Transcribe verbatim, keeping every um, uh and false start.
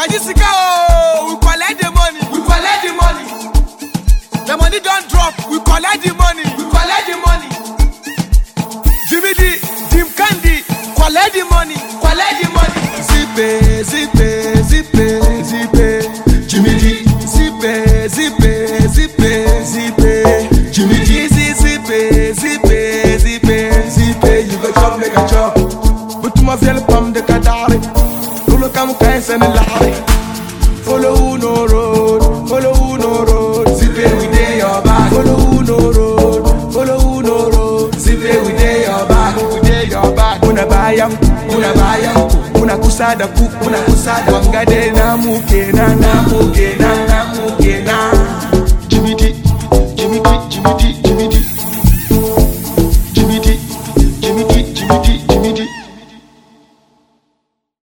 Kajisika, we collect the money. We collect the money. The money don't drop. We collect the money. We collect the money. Jimmy D, Jim Candy, collect the money. Collect the money. Zippe, zippe, zippe, zippe. Jimmy D, zippe, zippe, zippe, zippe. Jimmy D, zippe, zippe, zippe, zippe. You go chop, make a chop. Put my feel pump the kadari. Come guys and lie. Follow no road, follow no road. Zippe we day your back. Follow no road, follow no road. Zippe we day your back, we day your back. Una bayam, una bayam, una kusada ku, una kusada. Wangade na muke na na muke na na muke na. Jimmy D, Jimmy D, Jimmy D.